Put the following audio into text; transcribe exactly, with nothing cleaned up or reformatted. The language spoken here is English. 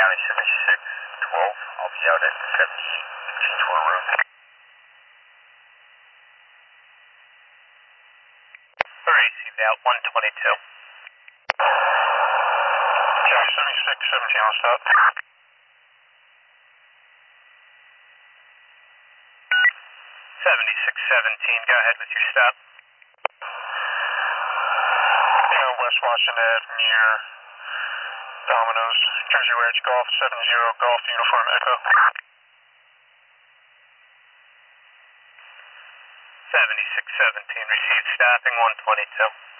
County seventy-six twelve. I'll be out at seventeen Tour Road. Received out one twenty-two. County seventy-six seventeen, I'll stop. seventy-six seventeen, go ahead with your stop. Yeah, West Washington Ave near Domino's, Jersey Wedge Golf, seven zero Golf Uniform Echo. seventy-six seventeen, received stopping one twenty-two.